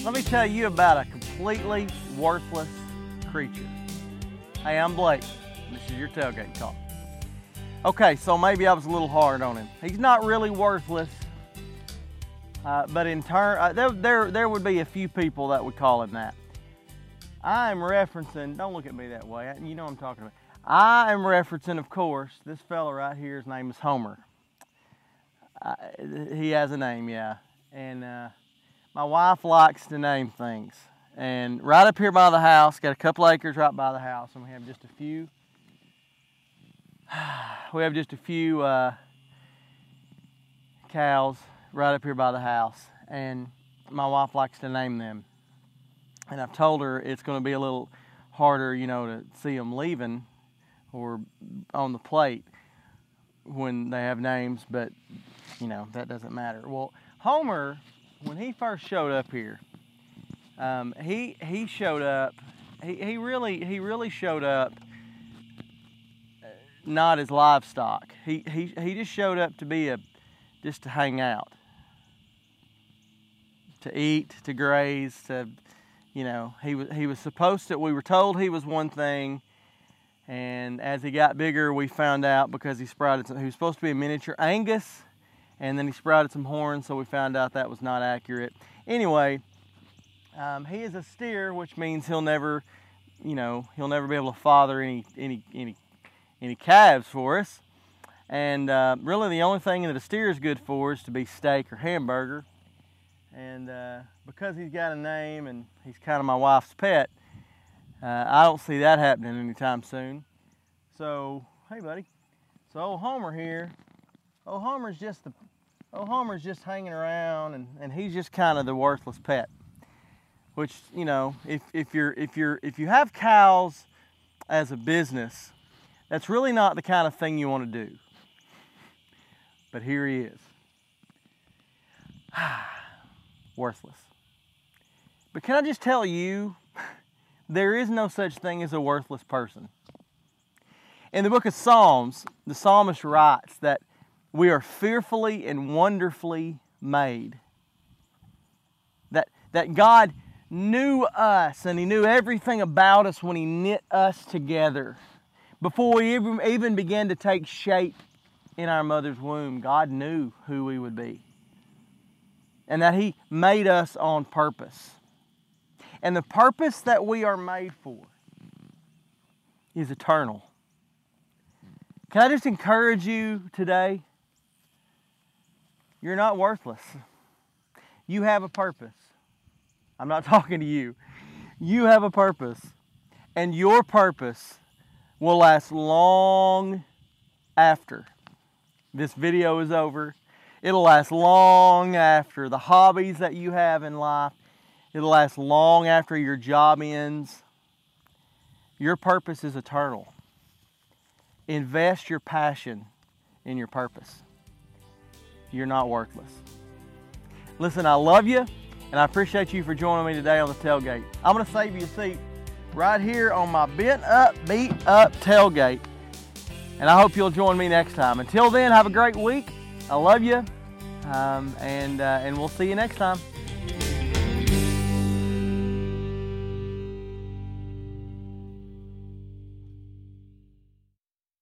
Let me tell you about a completely worthless creature. Hey, I'm Blake. This is your Tailgate Talk. Okay, so maybe I was a little hard on him. He's not really worthless, but in turn, there would be a few people that would call him that. I am referencing, don't look at me that way, you know what I'm talking about. I am referencing, of course, this fella right here, his name is Homer. He has a name, yeah. And my wife likes to name things. And right up here by the house, got a couple acres right by the house, and we have just a few cows right up here by the house. And my wife likes to name them. And I've told her it's going to be a little harder, to see them leaving or on the plate when they have names, but, that doesn't matter. Well, Homer, when he first showed up here, he showed up. He really showed up not as livestock. He just showed up to be just to hang out, to eat, to graze, to he was supposed to. We were told he was one thing, and as he got bigger, we found out because he was supposed to be a miniature Angus. And then he sprouted some horns, so we found out that was not accurate. Anyway, he is a steer, which means he'll never be able to father any calves for us. And really, the only thing that a steer is good for is to be steak or hamburger. And because he's got a name and he's kind of my wife's pet, I don't see that happening anytime soon. So, hey, buddy. So, old Homer here. Homer's just hanging around, and he's just kind of the worthless pet. Which, if you have cows as a business, that's really not the kind of thing you want to do. But here he is. Worthless. But can I just tell you, there is no such thing as a worthless person. In the book of Psalms, the psalmist writes that we are fearfully and wonderfully made. That God knew us, and He knew everything about us when He knit us together. Before we even began to take shape in our mother's womb, God knew who we would be. And that He made us on purpose. And the purpose that we are made for is eternal. Can I just encourage you today? You're not worthless. You have a purpose. I'm not talking to you. You have a purpose. And your purpose will last long after this video is over. It'll last long after the hobbies that you have in life. It'll last long after your job ends. Your purpose is eternal. Invest your passion in your purpose. You're not worthless. Listen, I love you, and I appreciate you for joining me today on the tailgate. I'm going to save you a seat right here on my bent up, beat up tailgate, and I hope you'll join me next time. Until then, have a great week. I love you, and we'll see you next time.